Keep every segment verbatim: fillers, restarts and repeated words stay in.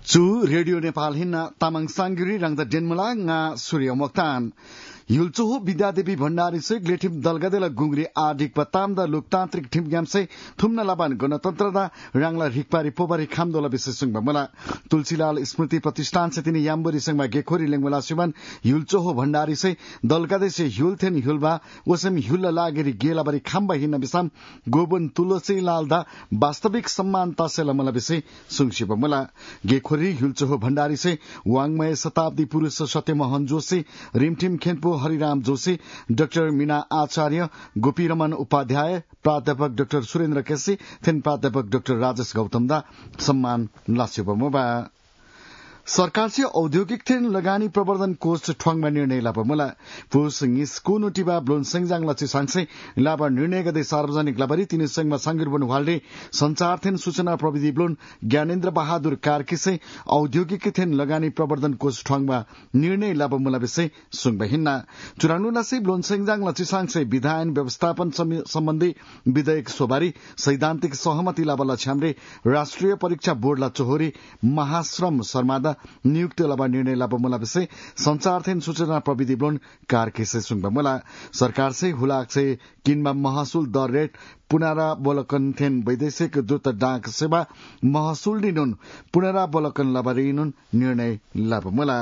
Chu Radio Nepal hinna tamang sangiri rang da denmala nga Surya Moktan Yulchoho Vidyadevi Bhandari se Gletim Dalgadela Gungri Adik Patam da Loktantrik Tim Gamse Thumna Laban Ganatantra da Rangla Rikpari Pobari Khamdola Bisesung Bamala Tulsilal Smriti Pratishthan se tini Yambori Sangma Gekhori Lengmala Suban Yulchoho Bhandari se Dalgade se Yulthen Yulba Wasam Yulla Lageri Gelabari Khamba hinna bisam Gobun Tulsi Lalda Bastabik Samman Tasela Mala Bise Sungshi Bamala Gekhori Yulchoho Bhandari se Wangmay Satabdi Purush Satyamohan Joshi Rimtim Khenpo Hariram Joshi doctor Meena Acharya Gopiraman Upadhyaya प्राध्यापक doctor Surendra KC थिन प्राध्यापक doctor Rajesh गौतमदा सम्मान लास्योपमोबा सरकार से औद्योगिक थेन लगानी प्रवर्धन कोष ठोंगमा निर्णय लापमुला पुस निस्को नोटिबा ब्लोन सेंगजांग लछि सांसे लाबा निर्णय गदे सार्वजनिक लाबरी तिनी संगमा सांगिरबन वालले संचार थेन सूचना प्रविधि ब्लोन ज्ञानेन्द्र बहादुर कार्कीसे औद्योगिक थेन लगानी प्रवर्धन कोष ठोंगमा निर्णय लापमुला विषय सुंगबहिन्ना चुरानुलासे ब्लोन सेंगजांग लछि सांसे विधायन व्यवस्थापन सम्बन्धी विधेयक सोबारी सैद्धान्तिक सहमति लाबला छामरे राष्ट्रिय परीक्षा बोर्ड ला चोहोरी महाश्रम शर्मादा नियुक्त लाबा निर्णय लाबा मुला विषय संचार थेन सूचना प्रविधि ब्लोन कारके से सुंगबा मुला सरकार से हुलाक से किनमा महसुल दर रेट पुनरावलोकन थेन वैदेशिक द्रुत डाक सेवा महसुल दिनुन पुनरावलोकन लाबा रिनुन निर्णय लाबा मुला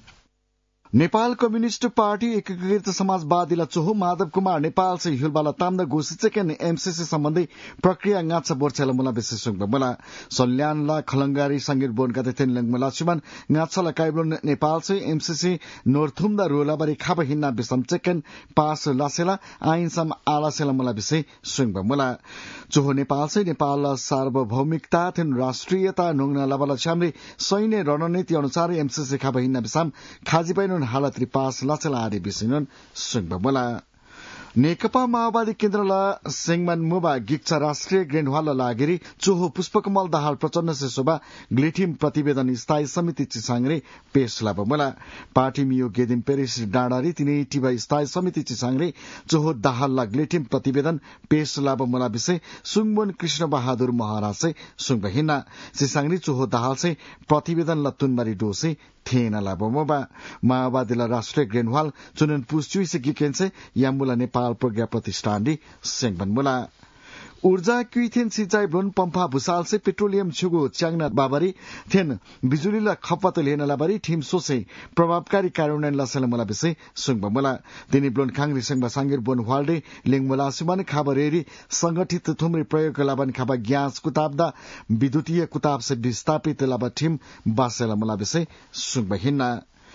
नेपाल कम्युनिस्ट पार्टी एकीकृत समाजवादीला चोहो माधव कुमार नेपाल से हिलबाला ताम्दा गोसिचेकेन एमसीसी सम्बन्धी प्रक्रिया गाछ बोर्छेला मुला विशेष मुला सल्यानला खलंगारी संगीत बोन गते थेन लंगमला सुमन गाछला काइब्लोन नेपाल से एमसीसी नोर्थुमदा रोलाबारी खाबा हिन्ना बिसम चेकेन पास लासेला आइनसम आलासेला मुला विशेष सुंग मुला चोहो नेपाल से नेपाल सार्वभौमिकता थेन राष्ट्रियता नोंगना लाबाला छामरे सैन्य रणनीति अनुसार एमसीसी खाबा हिन्ना बिसम खाजिपैन हालत रिपास लाचला आदि बिसिनन सुंगबला नेकपा माओवादी केन्द्रला सेंगमान मुबा गिक्चा राष्ट्रिय ग्रेन्डवाला लागेरी चोहो पुष्पकमल दाहाल प्रचण्ड से शोभा ग्लेटिम प्रतिवेदन स्थायी समिति चिसांगरे पेश लाबमला पार्टी मियो गेदिम पेरिस डाँडारी तिनै टिबा स्थायी समिति चिसांगरे चोहो दाहालला ग्लेटिम प्रतिवेदन पेश लाबमला विषय सुंगबन कृष्ण बहादुर महाराज से सुंगबहिना चिसांगरी चोहो दाहाल से प्रतिवेदन लतुनमारी डोसे थेन लाबमोबा माओवादीला राष्ट्रिय ग्रेन्डवाल चुनन पुस्चुई से गिकेन्से यामुला नेपाल प्रज्ञा प्रतिष्ठान सेंगबनमुला ऊर्जा क्युथेन सिंचाई ब्लोन पंपा भूसाल से पेट्रोलियम छुगो च्याङना बाबरी थेन बिजुलीला खपत लेन लाबरी ठिम सोसे प्रभावकारी कार्यान्वयन लासेलमला विषय सुंगबमला तिनी ब्लोन खांग्री संगबा सांगेर बोन वाल्डे लेङमला सुमान खाबरेरी संगठित थुम्री प्रयोग लाबन खाबा ग्यास कुताबदा विद्युतीय कुताब से विस्थापित लाबा ठिम बासेलमला विषय सुंगबहिन्ना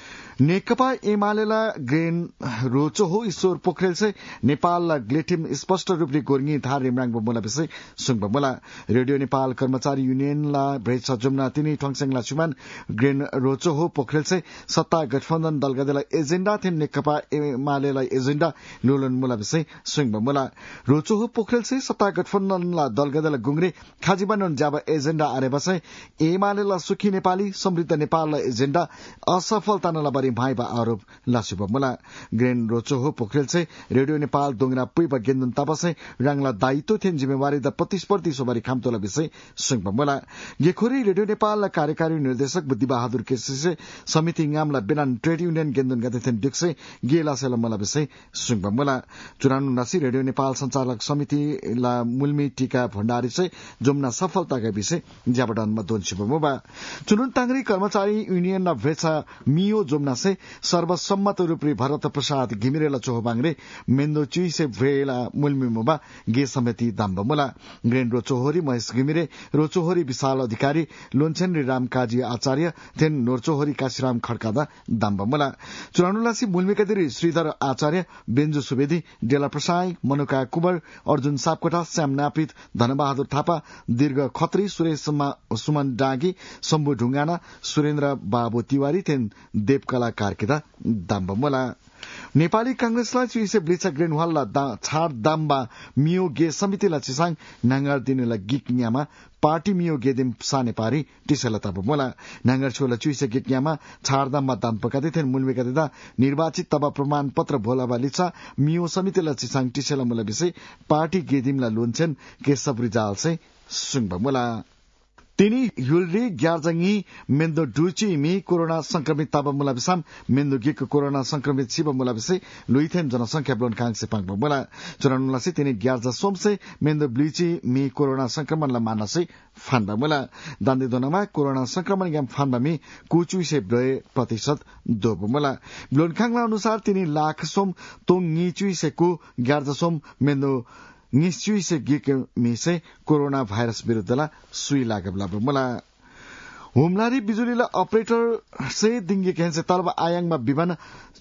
नेकपा एमालेला ग्रेन रोचोहो ईश्वर पोखरेल से नेपालला ग्लेटिम स्पष्ट रूपले गोर्गी थार रिमराङ बमला विषय सुंगबमला रेडियो नेपाल कर्मचारी यूनियनला भ्रेच जुम्ना तिनी ठोङसेङला सुमान ग्रेन रोचोहो पोखरेल से सत्ता गठबन्धन दलगदेला एजेन्डा थिन नेकपा एमालेला एजेन्डा लोलन मुला विषय सुंगबमला रोचोहो पोखरेल से सत्ता गठबन्धनला दलगदेला गुंग्रे खाजिबानन जाबा एजेन्डा आरे बसे एमालेला सुखी नेपाली समृद्ध नेपालला एजेन्डा असफलता नला भाइबा आरोप लासुबमला ग्रेन रोचोहो पोखरेल से रेडियो नेपाल दोंगना पुइबा गेन्दुन तापसे रांगला दायित्व थेन जिम्मेवारी द प्रतिस्पर्धी सोबारी खामतोला विषय सुंगबमला गेखोरी रेडियो नेपाल कार्यकारी निर्देशक बुद्धि बहादुर केसी से समिति गामला बेनान ट्रेड यूनियन गेन्दुन गते थेन डिक्से गेला सेलमला विषय सुंगबमला चुरानु नसी रेडियो नेपाल संचालक समिति ला मुलमी टीका भण्डारी से जुम्ना सफलता का विषय ज्याबडनमा दोनसिबमोबा चुनुन तांगरी कर्मचारी यूनियन ना भेसा मियो जुम्ना से सर्वसम्मत रूपले भरत प्रसाद घिमिरेला चोहबाङरे मेन्दो चुई से भ्रेला मुलमिमुबा गे समिति दाम्बमुला ग्रेन रोचोहोरी महेश घिमिरे रोचोहोरी विशाल अधिकारी लोन्छेन राम काजी आचार्य थेन नोरचोहोरी काशीराम खड्कादा दाम्बमुला चुरानुलासी मुलमिकादिरी श्रीधर आचार्य बेन्जु सुवेदी डेला प्रसाई मनुका कुबर अर्जुन सापकोटा श्याम नापित धनबहादुर थापा दीर्घ खत्री सुरेश सुमन डाँगी शम्भु ढुङ्गाना सुरेन्द्र बाबु तिवारी थेन देवकला कार्केदा दाम्बमुला नेपाली कांग्रेसलाई चुइसे ब्लिचा ग्रेनवालला दा छाड दाम्बा मियो गे समितिला चिसाङ नांगार दिनेला गिकन्यामा पार्टी मियो गेदिम साने पारी टिसेला तबमुला नांगार छोला चुइसे गिकन्यामा छाड दाम्बा दाम पकाते थेन मुलवेका दिदा निर्वाचित तब प्रमाण पत्र भोलाबा लिचा मियो समितिला चिसाङ टिसेला मुला विषय पार्टी गेदिमला लोन्छेन केशव रिजाल से सुंगबमुला तिनी ह्युलरी ग्यार्जङी मेन्दो डुची मी कोरोना संक्रमित ताब मुला बिसाम मेन्दो गिक कोरोना संक्रमित शिव मुला बिसे लुइथेन जनसंख्या ब्लोन कांगसे पांग मुला चुनानुला से तिनी ग्यार्जा सोमसे मेन्दो ब्लिची मी कोरोना संक्रमण ला मानसे फानबा मुला दान्दी दोनामा कोरोना संक्रमण ग्याम फानबा मी कुचु से ब्रय प्रतिशत दोब मुला ब्लोन कांगला अनुसार तिनी लाख सोम तोङ ङिचुइ से कु ग्यार्जा सोम मेन्दो निश्चय से गिक मिसे कोरोना भाइरस विरुद्धला सुई लागबला बमला हुमलारी बिजुलीला अपरेटर से दिंगे केन्से तलब आयाङमा विमान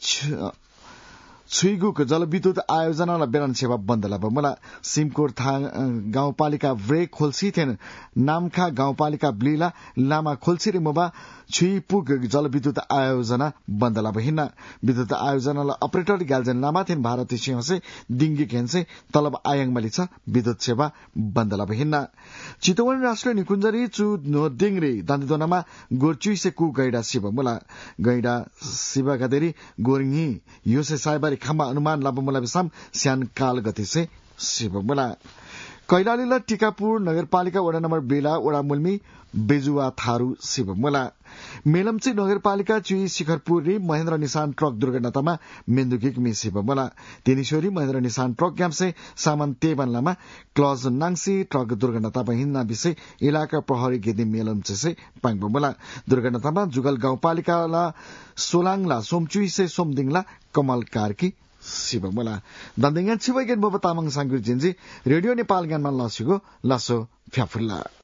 छुइगुक जलविद्युत आयोजनालाई बेरन सेवा बन्दला बमला सिमकोट गाउँपालिका व्रे खोल्सी थेन नामखा गाउँपालिका ब्लिला लामा खोल्सी रे मोबा छुइपुग जलविद्युत आयोजना बन्दला बहिना विद्युत आयोजनालाई अपरेटर ग्याल्जन लामा थेन भारतीय सिंह से दिंगी केन्से तलब आयाङ मलिछ विद्युत सेवा बन्दला बहिना चितवन राष्ट्रिय निकुञ्जरी चु नोदिङरे दान्दिदोनामा गोरचुइ से कु गैडा शिव मुला गैडा शिव गदेरी गोरिङी योसे साइबारी खामा अनुमान लाबमुला बिसाम स्यान काल गति से शिव मुला कैलालीला टिकापुर नगरपालिका वडा नम्बर बेला वडा मुल्मी बेजुवा थारू शिव मुला मेलम्ची नगरपालिका चुई शिखरपुर री महेन्द्र निशान ट्रक दुर्घटनामा मेन्दुगिक मी शिव मुला तेनीश्वरी महेन्द्र निशान ट्रक ग्यामसे सामान तेबनलामा क्लज नाङसी ट्रक दुर्घटनामा हिन्ना विषय इलाका प्रहरी गेदी मेलम्चे से पाङबो मुला दुर्घटनामा जुगल गाउँपालिकाला सोलाङला सोमचुई से सोमदिङला कमल कार्की शिव मुला दन्दिङन छिवैगेन बोबा तामाङ सांगुर जिन्जी रेडियो नेपाल ज्ञानमा लसिगो लसो फ्याफुल्ला